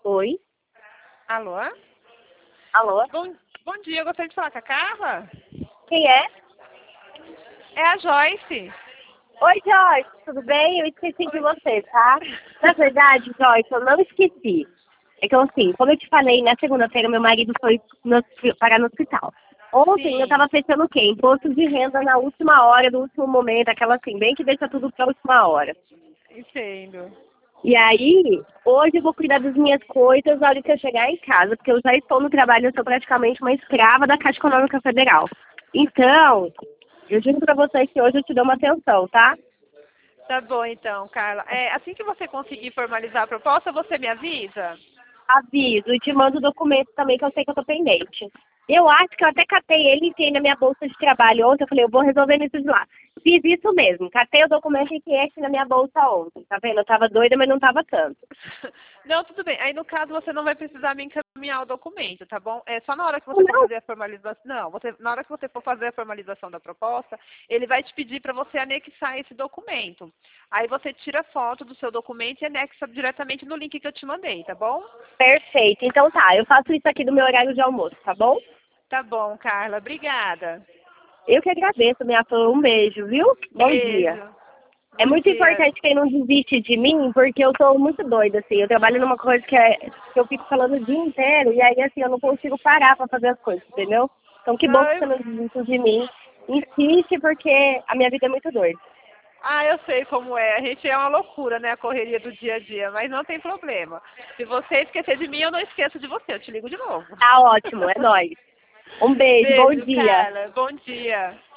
Oi? Alô? Alô? Bom dia, eu gostaria de falar com a Carla. Quem é? É a Joyce. Oi, Joyce, tudo bem? Eu esqueci de você, tá? Na verdade, Joyce, eu não esqueci. É que, assim, como eu te falei, na segunda-feira meu marido foi parar no hospital. Ontem eu Sim, tava fechando o quê? Imposto de renda na última hora, no último momento, aquela assim, bem que deixa tudo pra última hora. entendo. E aí, hoje eu vou cuidar das minhas coisas na hora que eu chegar em casa, porque eu já estou no trabalho, eu sou praticamente uma escrava da Caixa Econômica Federal. Então, eu juro pra vocês que hoje eu te dou uma atenção, tá? Tá bom então, Carla. Assim que você conseguir formalizar a proposta, você me avisa? Aviso e te mando o documento também, que eu sei que eu tô pendente. Eu acho que eu até catei ele e enfiei na minha bolsa de trabalho ontem. Eu falei, eu vou resolver isso de lá. Fiz isso mesmo. Catei o documento e enfiei aqui na minha bolsa ontem. Tá vendo? Eu tava doida, mas não tava tanto. Não, tudo bem. Aí, no caso, você não vai precisar me encaminhar o documento, tá bom? É só na hora que você for Não, fazer a formalização. Não, na hora que você for fazer a formalização da proposta, ele vai te pedir para você anexar esse documento. Aí você tira foto do seu documento e anexa diretamente no link que eu te mandei, tá bom? perfeito. Então tá, eu faço isso aqui do meu horário de almoço, tá bom? Tá bom, Carla. Obrigada. Eu que agradeço, minha flor. Um beijo, viu? Bom dia. Beijo. É Bom muito dia. importante quem não desiste de mim, porque eu sou muito doida, assim. Eu trabalho numa coisa que eu fico falando o dia inteiro, e aí, assim, eu não consigo parar pra fazer as coisas, entendeu? Então, que bom que Ai, você não desiste de mim. Insiste, porque a minha vida é muito doida. eu sei como é. A gente é uma loucura, né? A correria do dia a dia, mas não tem problema. Se você esquecer de mim, eu não esqueço de você. Eu te ligo de novo. Tá ótimo, é nóis. Um beijo, bom Beijo, dia. Carla. Bom dia.